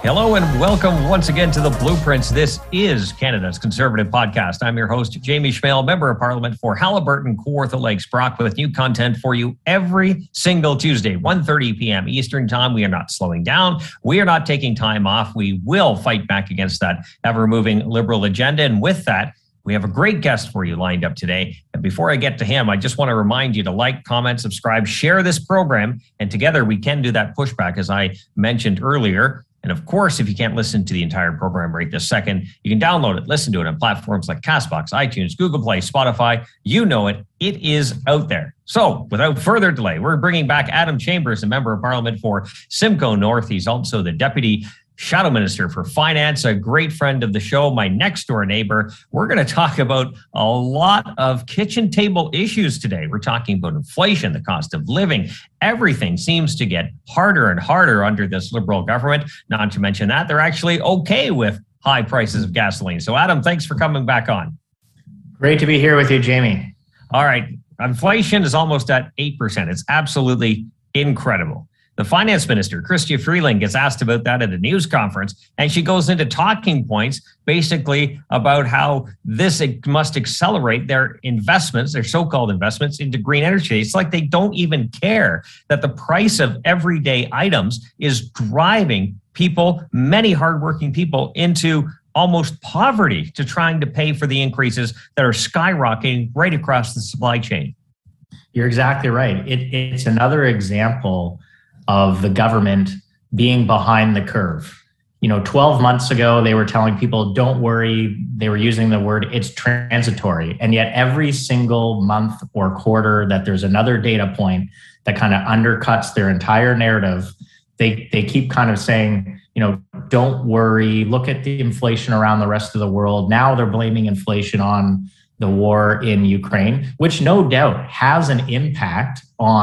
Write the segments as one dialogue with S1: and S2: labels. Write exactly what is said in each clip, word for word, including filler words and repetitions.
S1: Hello and welcome once again to The Blueprints. This is Canada's Conservative Podcast. I'm your host, Jamie Schmale, Member of Parliament for Haliburton, Kawartha Lakes, Brock, with new content for you every single Tuesday, one thirty p.m. Eastern Time. We are not slowing down. We are not taking time off. We will fight back against that ever-moving liberal agenda. And with that, we have a great guest for you lined up today. And before I get to him, I just want to remind you to like, comment, subscribe, share this program. And together we can do that pushback, as I mentioned earlier. And of course, if you can't listen to the entire program right this second, you can download it, listen to it on platforms like Castbox, iTunes, Google Play, Spotify. You know it. It is out there. So without further delay, we're bringing back Adam Chambers, a member of Parliament for Simcoe North. He's also the Deputy Shadow Minister for Finance, a great friend of the show, my next door neighbor. We're going to talk about a lot of kitchen table issues today. We're talking about inflation, the cost of living. Everything seems to get harder and harder under this Liberal government. Not to mention that they're actually okay with high prices of gasoline. So Adam, thanks for coming back on.
S2: Great to be here with you, Jamie.
S1: All right. Inflation is almost at eight percent. It's absolutely incredible. The finance minister, Chrystia Freeland, gets asked about that at a news conference, and she goes into talking points basically about how this must accelerate their investments, their so-called investments into green energy. It's like they don't even care that the price of everyday items is driving people, many hardworking people, into almost poverty to trying to pay for the increases that are skyrocketing right across the supply chain.
S2: You're exactly right. It, it's another example of the government being behind the curve. You know, twelve months ago, they were telling people, don't worry. They were using the word, it's transitory. And yet every single month or quarter that there's another data point that kind of undercuts their entire narrative, they, they keep kind of saying, you know, don't worry, look at the inflation around the rest of the world. Now they're blaming inflation on the war in Ukraine, which no doubt has an impact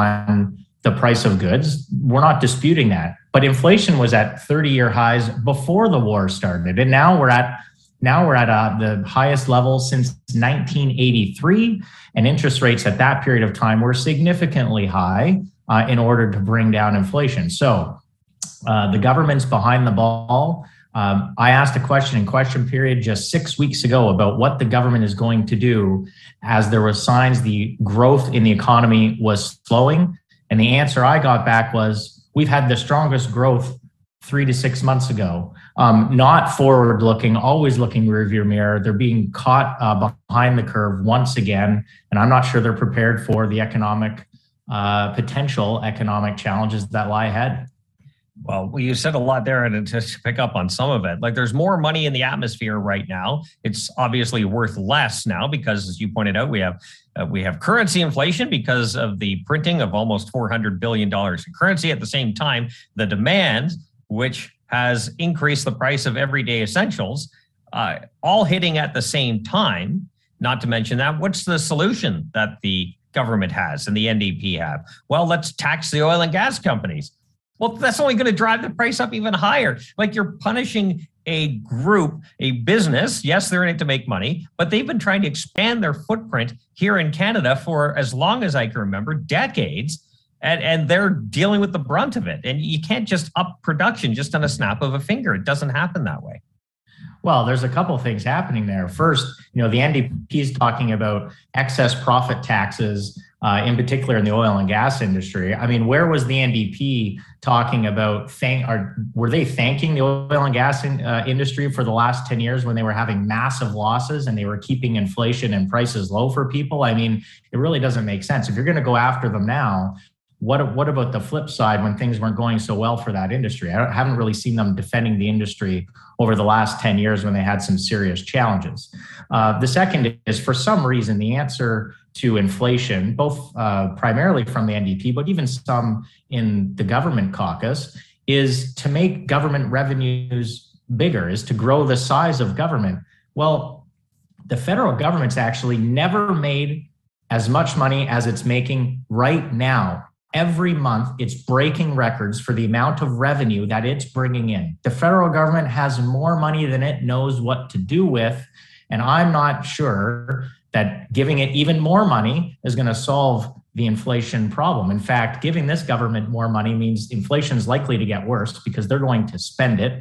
S2: on the price of goods. We're not disputing that. But inflation was at thirty-year highs before the war started. And now we're at now we're at uh, the highest level since nineteen eighty-three. And interest rates at that period of time were significantly high uh, in order to bring down inflation. So uh, the government's behind the ball. Um, I asked a question in question period just six weeks ago about what the government is going to do as there were signs the growth in the economy was slowing. And the answer I got back was, we've had the strongest growth three to six months ago. Um, not forward looking, always looking rearview mirror. They're being caught uh, behind the curve once again. And I'm not sure they're prepared for the economic, uh, potential economic challenges that lie ahead.
S1: Well, you said a lot there, and to pick up on some of it, like there's more money in the atmosphere right now. It's obviously worth less now because, as you pointed out, we have uh, we have currency inflation because of the printing of almost four hundred billion dollars in currency. At the same time, the demand, which has increased the price of everyday essentials, uh, all hitting at the same time. Not to mention that, what's the solution that the government has and the N D P have? Well, let's tax the oil and gas companies. Well, that's only going to drive the price up even higher. Like, you're punishing a group, a business. Yes, they're in it to make money, but they've been trying to expand their footprint here in Canada for as long as I can remember, decades, and, and they're dealing with the brunt of it. And you can't just up production just on a snap of a finger. It doesn't happen that way.
S2: Well, there's a couple of things happening there. First, you know, the N D P is talking about excess profit taxes, uh, in particular in the oil and gas industry. I mean, where was the N D P talking about, thank, or were they thanking the oil and gas in, uh, industry for the last ten years when they were having massive losses and they were keeping inflation and prices low for people? I mean, it really doesn't make sense. If you're going to go after them now, What, what about the flip side when things weren't going so well for that industry? I haven't really seen them defending the industry over the last ten years when they had some serious challenges. Uh, the second is, for some reason, the answer to inflation, both uh, primarily from the N D P, but even some in the government caucus, is to make government revenues bigger, is to grow the size of government. Well, the federal government's actually never made as much money as it's making right now. Every month, it's breaking records for the amount of revenue that it's bringing in. The federal government has more money than it knows what to do with. And I'm not sure that giving it even more money is going to solve the inflation problem. In fact, giving this government more money means inflation is likely to get worse because they're going to spend it.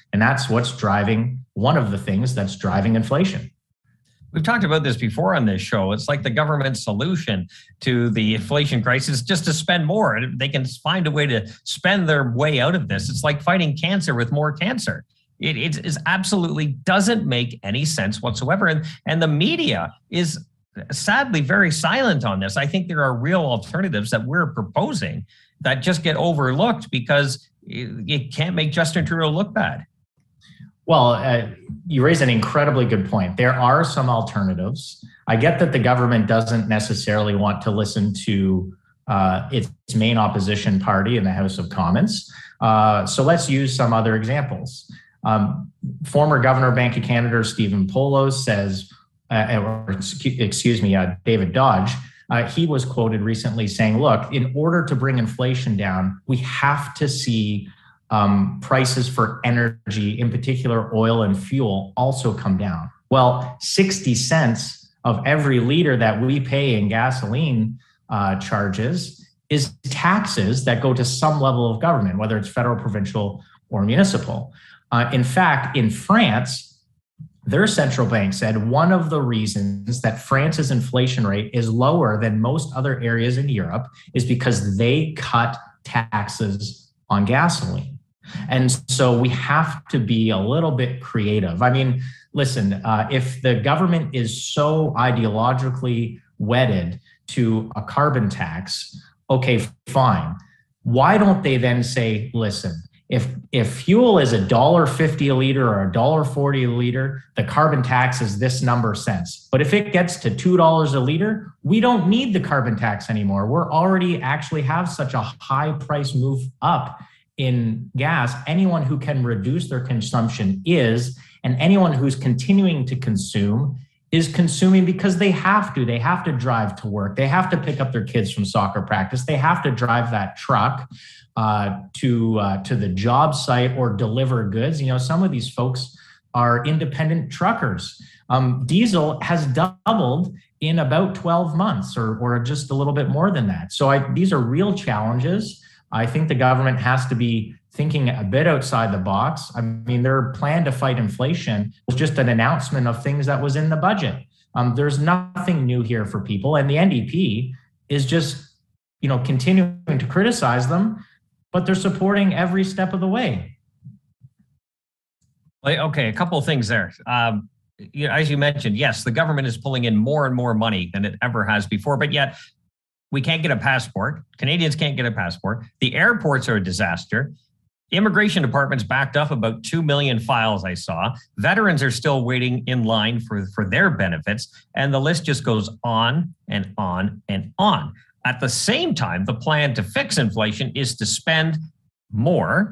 S2: And that's what's driving, one of the things that's driving inflation.
S1: We've talked about this before on this show. It's like the government's solution to the inflation crisis just to spend more. And they can find a way to spend their way out of this. It's like fighting cancer with more cancer. It, it is absolutely doesn't make any sense whatsoever. And, and the media is sadly very silent on this. I think there are real alternatives that we're proposing that just get overlooked because it can't make Justin Trudeau look bad.
S2: Well, uh, you raise an incredibly good point. There are some alternatives. I get that the government doesn't necessarily want to listen to uh, its main opposition party in the House of Commons. Uh, so let's use some other examples. Um, former Governor of Bank of Canada, Stephen Poloz, says, uh, or excuse me, uh, David Dodge, uh, he was quoted recently saying, look, in order to bring inflation down, we have to see Um, prices for energy, in particular oil and fuel, also come down. Well, sixty cents of every liter that we pay in gasoline uh, charges is taxes that go to some level of government, whether it's federal, provincial, or municipal. Uh, in fact, in France, their central bank said one of the reasons that France's inflation rate is lower than most other areas in Europe is because they cut taxes on gasoline. And so we have to be a little bit creative. I mean, listen, uh, if the government is so ideologically wedded to a carbon tax, okay, fine. Why don't they then say, listen, if if fuel is a dollar fifty a liter or a dollar forty a liter, the carbon tax is this number cents. But if it gets to two dollars a liter, we don't need the carbon tax anymore. We're already actually have such a high price move up in gas. Anyone who can reduce their consumption is, and anyone who's continuing to consume is consuming because they have to. They have to drive to work. They have to pick up their kids from soccer practice. They have to drive that truck uh, to uh, to the job site or deliver goods. You know, some of these folks are independent truckers. Um, diesel has doubled in about twelve months, or or just a little bit more than that. So I, these are real challenges. I think the government has to be thinking a bit outside the box. I mean, their plan to fight inflation was just an announcement of things that was in the budget. Um, there's nothing new here for people. And the N D P is just, you know, continuing to criticize them, but they're supporting every step of the way.
S1: Okay, a couple of things there. Um, you know, as you mentioned, yes, the government is pulling in more and more money than it ever has before, but yet we can't get a passport. Canadians can't get a passport. The airports are a disaster. Immigration department's backed up about two million files I saw. Veterans are still waiting in line for, for their benefits. And the list just goes on and on and on. At the same time, the plan to fix inflation is to spend more.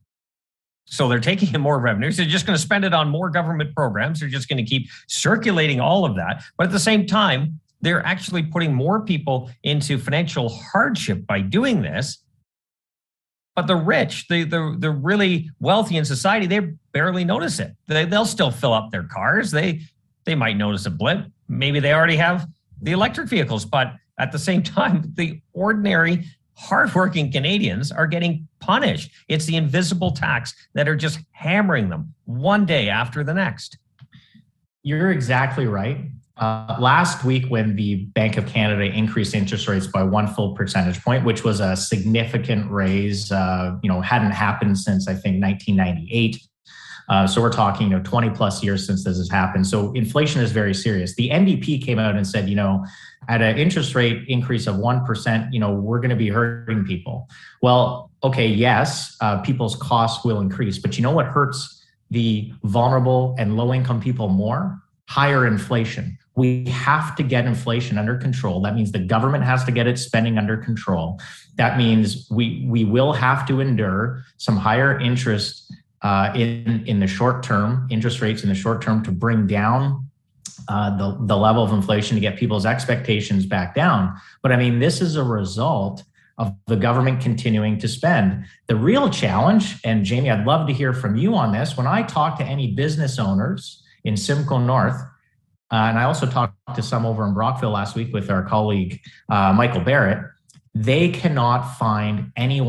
S1: So they're taking in more revenues. They're just going to spend it on more government programs. They're just going to keep circulating all of that. But at the same time, they're actually putting more people into financial hardship by doing this. But the rich, the the, the really wealthy in society, they barely notice it. They, they'll still fill up their cars. They they might notice a blip. Maybe they already have the electric vehicles. But at the same time, the ordinary, hardworking Canadians are getting punished. It's the invisible tax that are just hammering them one day after the next.
S2: You're exactly right. Uh, last week, when the Bank of Canada increased interest rates by one full percentage point, which was a significant raise, uh, you know, hadn't happened since, I think, nineteen ninety-eight. Uh, so we're talking, you know, twenty plus years since this has happened. So inflation is very serious. The N D P came out and said, you know, at an interest rate increase of one percent, you know, we're going to be hurting people. Well, okay, yes, uh, people's costs will increase, but you know what hurts the vulnerable and low-income people more? Higher inflation. We have to get inflation under control. That means the government has to get its spending under control. That means we we will have to endure some higher interest uh, in, in the short term, interest rates in the short term, to bring down uh, the, the level of inflation, to get people's expectations back down. But I mean, this is a result of the government continuing to spend. The real challenge, and Jamie, I'd love to hear from you on this, when I talk to any business owners in Simcoe North, Uh, and I also talked to some over in Brockville last week with our colleague, uh, Michael Barrett. They cannot find anyone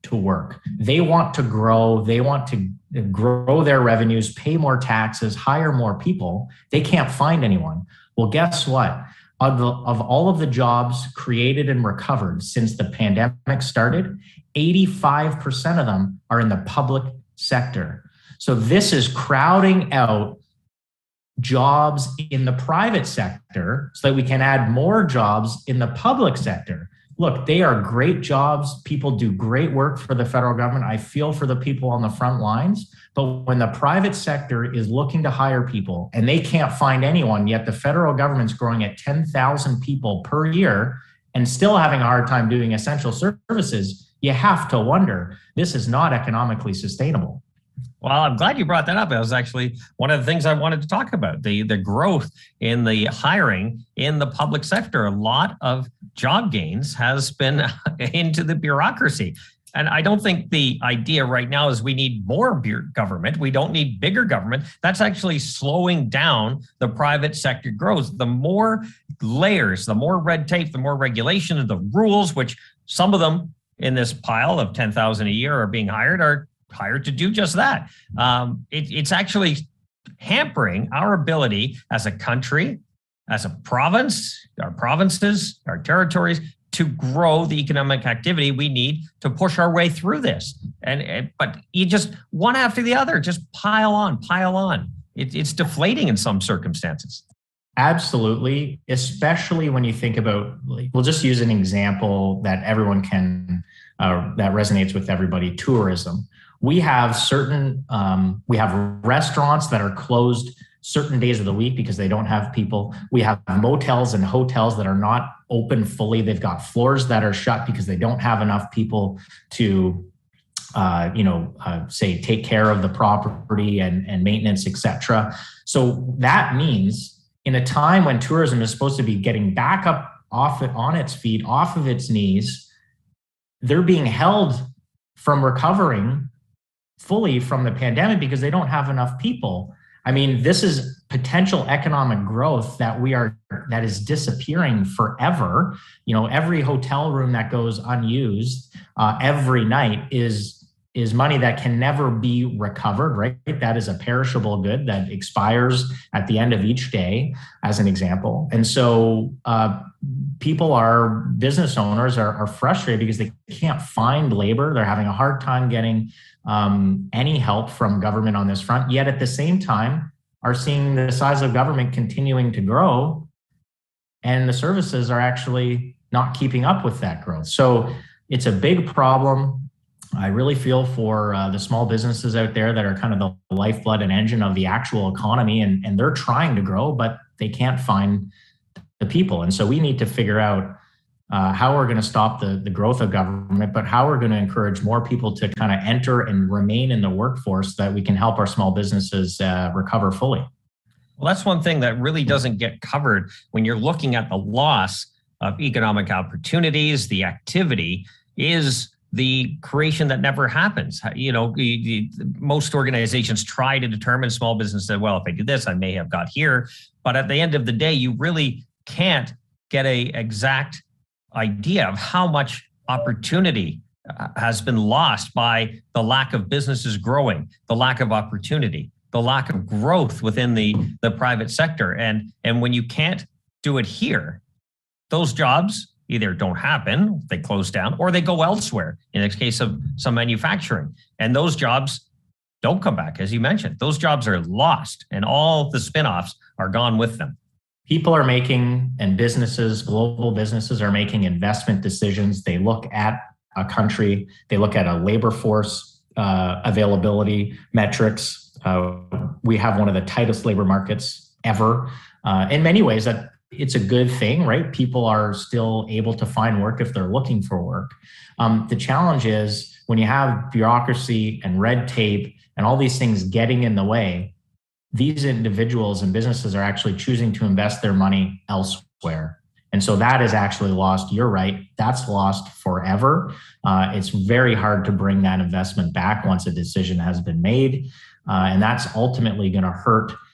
S2: to work. They want to grow. They want to grow their revenues, pay more taxes, hire more people. They can't find anyone. Well, guess what? Of, the, of all of the jobs created and recovered since the pandemic started, eighty-five percent of them are in the public sector. So this is crowding out jobs in the private sector so that we can add more jobs in the public sector. Look, they are great jobs. People do great work for the federal government. I feel for the people on the front lines. But when the private sector is looking to hire people and they can't find anyone, yet the federal government's growing at ten thousand people per year and still having a hard time doing essential services, you have to wonder, this is not economically sustainable.
S1: Well, I'm glad you brought that up. That was actually one of the things I wanted to talk about, the, the growth in the hiring in the public sector. A lot of job gains has been into the bureaucracy. And I don't think the idea right now is we need more government. We don't need bigger government. That's actually slowing down the private sector growth. The more layers, the more red tape, the more regulation of the rules, which some of them in this pile of ten thousand a year are being hired, are hired to do just that. Um, it, it's actually hampering our ability as a country, as a province, our provinces, our territories, to grow the economic activity we need to push our way through this. And, and but you just one after the other, just pile on, pile on. It, it's deflating in some circumstances.
S2: Absolutely, especially when you think about, like, we'll just use an example that everyone can, uh, that resonates with everybody, tourism. We have certain, um, we have restaurants that are closed certain days of the week because they don't have people. We have motels and hotels that are not open fully. They've got floors that are shut because they don't have enough people to, uh, you know, uh, say take care of the property and, and maintenance, et cetera. So that means in a time when tourism is supposed to be getting back up off it on its feet, off of its knees, they're being held from recovering fully from the pandemic because they don't have enough people. I mean, this is potential economic growth that we are, that is disappearing forever. You know, every hotel room that goes unused uh, every night is, is money that can never be recovered, right? That is a perishable good that expires at the end of each day, as an example. And so uh, people are, business owners are, are frustrated because they can't find labor. They're having a hard time getting um, any help from government on this front, yet at the same time are seeing the size of government continuing to grow and the services are actually not keeping up with that growth. So it's a big problem. I really feel for uh, the small businesses out there that are kind of the lifeblood and engine of the actual economy, and, and they're trying to grow, but they can't find the people. And so we need to figure out uh, how we're going to stop the, the growth of government, but how we're going to encourage more people to kind of enter and remain in the workforce so that we can help our small businesses uh, recover fully.
S1: Well, that's one thing that really doesn't get covered when you're looking at the loss of economic opportunities. The activity is the creation that never happens. You know, most organizations try to determine, small business said, well, if I do this, I may have got here. But at the end of the day, you really can't get a exact idea of how much opportunity has been lost by the lack of businesses growing, the lack of opportunity, the lack of growth within the, the private sector. And, and when you can't do it here, those jobs either don't happen, they close down, or they go elsewhere, in the case of some manufacturing. And those jobs don't come back, as you mentioned. Those jobs are lost, and all the spinoffs are gone with them.
S2: People are making, and businesses, global businesses are making investment decisions. They look at a country, they look at a labor force uh, availability metrics. Uh, we have one of the tightest labor markets ever. Uh, in many ways, that it's a good thing, right? People are still able to find work if they're looking for work. Um, the challenge is when you have bureaucracy and red tape and all these things getting in the way, these individuals and businesses are actually choosing to invest their money elsewhere. And so that is actually lost. You're right. That's lost forever. Uh, it's very hard to bring that investment back once a decision has been made. Uh, and that's ultimately going to hurt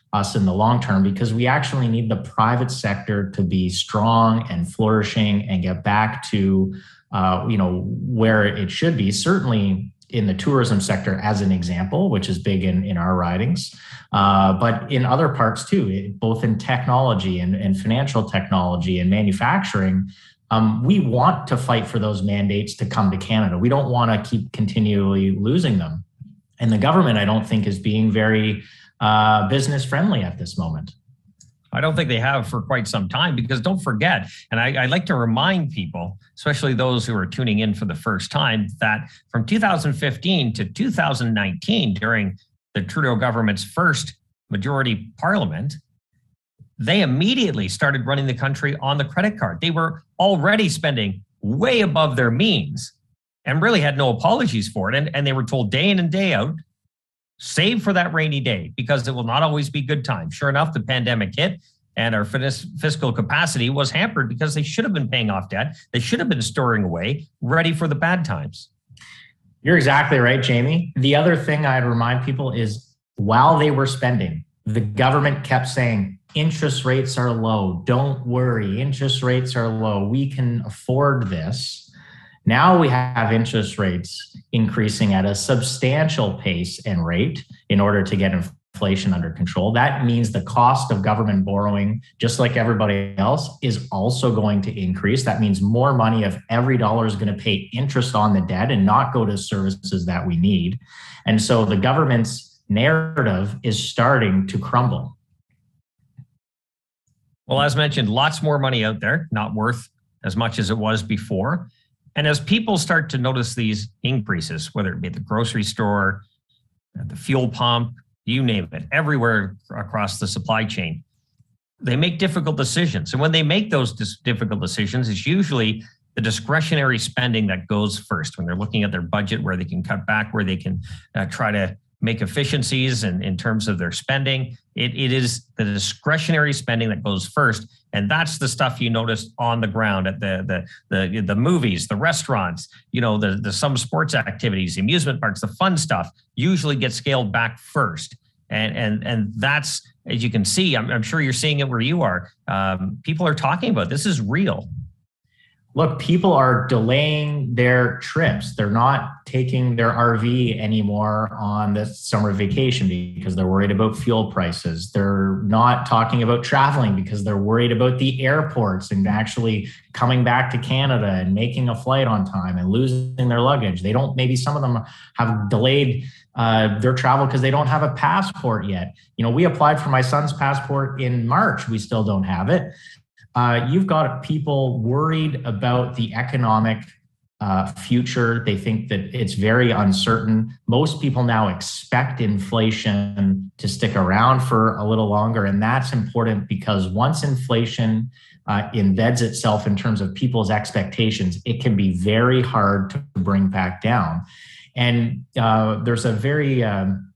S2: us in the long term, because we actually need the private sector to be strong and flourishing and get back to uh, you know, where it should be. Certainly in the tourism sector, as an example, which is big in, in our ridings, uh, but in other parts too, both in technology and, and financial technology and manufacturing. Um, we want to fight for those mandates to come to Canada. We don't want to keep continually losing them. And the government, I don't think, is being very uh, business friendly at this moment.
S1: I don't think they have for quite some time, because don't forget, and I, I like to remind people, especially those who are tuning in for the first time, that from two thousand fifteen to two thousand nineteen, during the Trudeau government's first majority parliament, they immediately started running the country on the credit card. They were already spending way above their means and really had no apologies for it. And, and they were told day in and day out, save for that rainy day, because it will not always be good times. Sure enough, the pandemic hit and our fiscal capacity was hampered because they should have been paying off debt. They should have been storing away, ready for the bad times.
S2: You're exactly right, Jamie. The other thing I'd remind people is, while they were spending, the government kept saying, interest rates are low. Don't worry, interest rates are low. We can afford this. Now we have interest rates increasing at a substantial pace and rate in order to get inflation under control. That means the cost of government borrowing, just like everybody else, is also going to increase. That means more money of every dollar is going to pay interest on the debt and not go to services that we need. And so the government's narrative is starting to crumble.
S1: Well, as mentioned, lots more money out there, not worth as much as it was before. And as people start to notice these increases, whether it be at the grocery store, at the fuel pump, you name it, everywhere across the supply chain, they make difficult decisions. And when they make those dis- difficult decisions, it's usually the discretionary spending that goes first. When they're looking at their budget, where they can cut back, where they can uh, try to make efficiencies in, in terms of their spending, it, it is the discretionary spending that goes first. And that's the stuff you notice on the ground at the the the, the movies, the restaurants, you know, the, the some sports activities, the amusement parks, the fun stuff usually gets scaled back first. And and and that's, as you can see, I'm, I'm sure you're seeing it where you are. Um, people are talking about this is real.
S2: Look, people are delaying their trips. They're not taking their R V anymore on this summer vacation because they're worried about fuel prices. They're not talking about traveling because they're worried about the airports and actually coming back to Canada and making a flight on time and losing their luggage. They don't, maybe some of them have delayed uh, their travel because they don't have a passport yet. You know, we applied for my son's passport in March. We still don't have it. Uh, you've got people worried about the economic uh, future. They think that it's very uncertain. Most people now expect inflation to stick around for a little longer. And that's important because once inflation uh, embeds itself in terms of people's expectations, it can be very hard to bring back down. And uh, there's a very, um,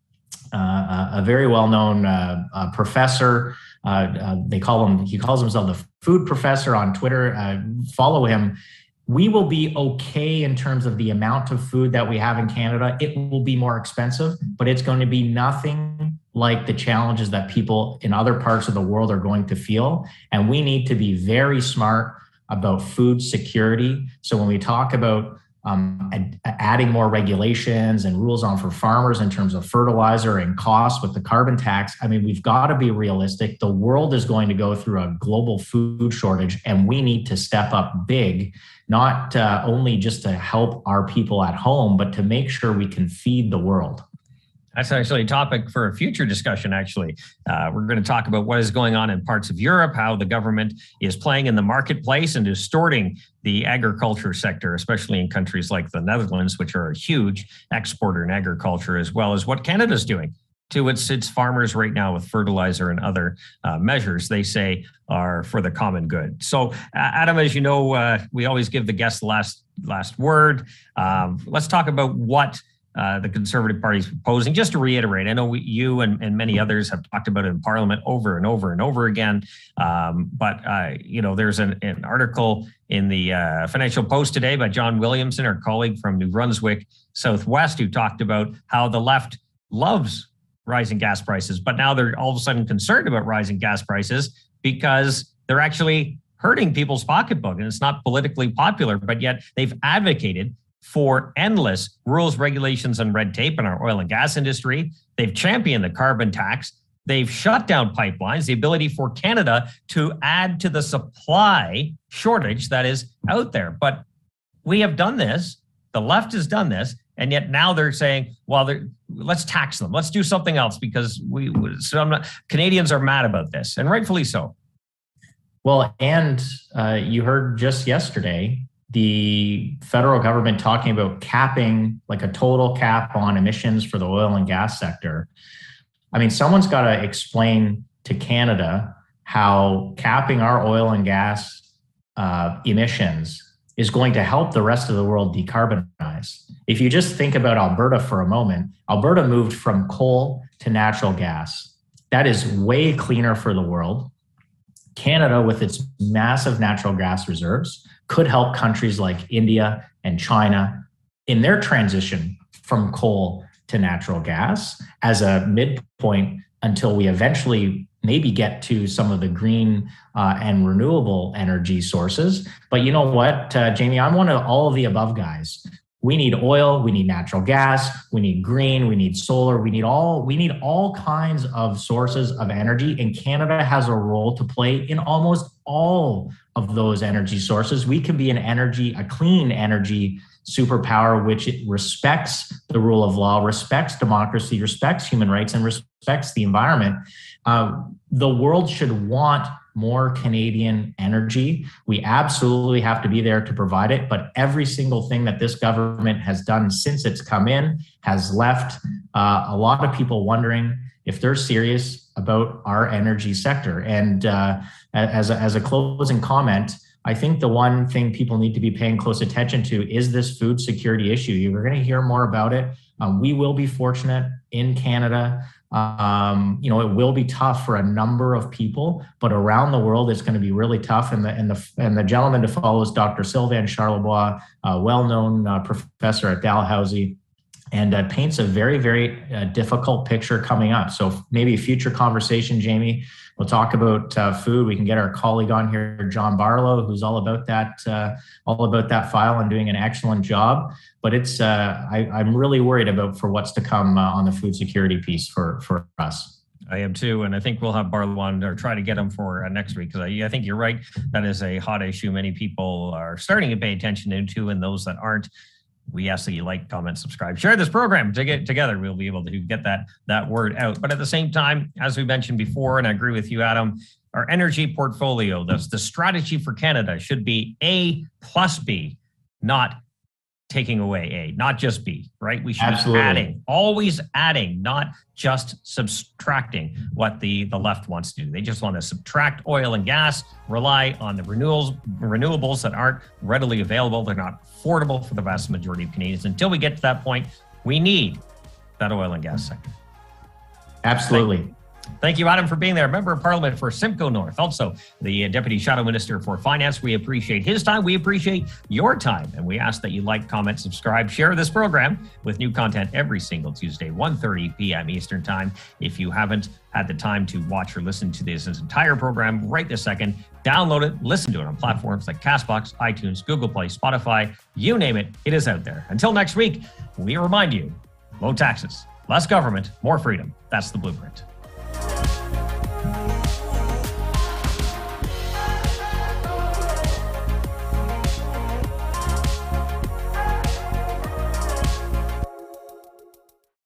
S2: uh, a very well-known uh, uh, professor. Uh, uh, they call him, he calls himself the food professor on Twitter. Uh, follow him. We will be okay in terms of the amount of food that we have in Canada. It will be more expensive, but it's going to be nothing like the challenges that people in other parts of the world are going to feel. And we need to be very smart about food security. So when we talk about Um, ad- adding more regulations and rules on for farmers in terms of fertilizer and costs with the carbon tax, I mean, we've got to be realistic. The world is going to go through a global food shortage, and we need to step up big, not uh, only just to help our people at home, but to make sure we can feed the world.
S1: That's actually a topic for a future discussion, actually. Uh, we're going to talk about what is going on in parts of Europe, how the government is playing in the marketplace and distorting the agriculture sector, especially in countries like the Netherlands, which are a huge exporter in agriculture, as well as what Canada's doing to its its farmers right now with fertilizer and other uh, measures they say are for the common good. So, uh, Adam, as you know, uh, we always give the guests the last, last word. Um, let's talk about what Uh, the Conservative Party is proposing. Just to reiterate, I know we, you and, and many others have talked about it in Parliament over and over and over again. Um, but, uh, you know, there's an, an article in the uh, Financial Post today by John Williamson, our colleague from New Brunswick Southwest, who talked about how the left loves rising gas prices, but now they're all of a sudden concerned about rising gas prices because they're actually hurting people's pocketbook, and it's not politically popular, but yet they've advocated for endless rules, regulations, and red tape in our oil and gas industry. They've championed the carbon tax. They've shut down pipelines, the ability for Canada to add to the supply shortage that is out there. But we have done this. The left has done this. And yet now they're saying, well, they're, let's tax them. Let's do something else because we so I'm not, Canadians are mad about this, and rightfully so.
S2: Well, and uh, you heard just yesterday the federal government talking about capping, like a total cap on emissions for the oil and gas sector. I mean, someone's got to explain to Canada how capping our oil and gas uh, emissions is going to help the rest of the world decarbonize. If you just think about Alberta for a moment, Alberta moved from coal to natural gas. That is way cleaner for the world. Canada, with its massive natural gas reserves, could help countries like India and China in their transition from coal to natural gas as a midpoint until we eventually maybe get to some of the green uh, and renewable energy sources. But you know what, uh, Jamie, I'm one of all of the above guys. We need oil, we need natural gas, we need green, we need solar, we need all we need all kinds of sources of energy, and Canada has a role to play in almost all of those energy sources. We can be an energy, a clean energy superpower, which it respects the rule of law, respects democracy, respects human rights, and respects the environment. Uh, the world should want more Canadian energy. We absolutely have to be there to provide it, but every single thing that this government has done since it's come in has left uh, a lot of people wondering if they're serious about our energy sector. And uh, as, a, as a closing comment, I think the one thing people need to be paying close attention to is this food security issue. You're going to hear more about it. Um, we will be fortunate in Canada. Um, you know, it will be tough for a number of people, but around the world, it's going to be really tough. And the and the and the gentleman to follow is Doctor Sylvain Charlebois, a well-known uh, professor at Dalhousie, and uh, paints a very, very uh, difficult picture coming up. So maybe a future conversation, Jamie, we'll talk about uh, food. We can get our colleague on here, John Barlow, who's all about that, uh, all about that file and doing an excellent job. But it's, uh, I, I'm really worried about for what's to come uh, on the food security piece for, for us.
S1: I am too, and I think we'll have Barlow on or try to get him for uh, next week, because I, I think you're right. That is a hot issue many people are starting to pay attention into, and those that aren't, we ask that you like, comment, subscribe, share this program to get together. We'll be able to get that, that word out. But at the same time, as we mentioned before, and I agree with you, Adam, our energy portfolio, the, the strategy for Canada should be A plus B, not taking away A, not just B, right? We should
S2: Absolutely.
S1: be adding, always adding, not just subtracting what the, the left wants to do. They just want to subtract oil and gas, rely on the renewables, renewables that aren't readily available. They're not affordable for the vast majority of Canadians. Until we get to that point, we need that oil and gas sector.
S2: Absolutely.
S1: Thank you. Thank you, Adam, for being there. Member of Parliament for Simcoe North, also the Deputy Shadow Minister for Finance. We appreciate his time. We appreciate your time. And we ask that you like, comment, subscribe, share this program with new content every single Tuesday, one thirty p.m. Eastern Time. If you haven't had the time to watch or listen to this entire program right this second, download it, listen to it on platforms like CastBox, iTunes, Google Play, Spotify, you name it, it is out there. Until next week, we remind you, low taxes, less government, more freedom. That's the blueprint.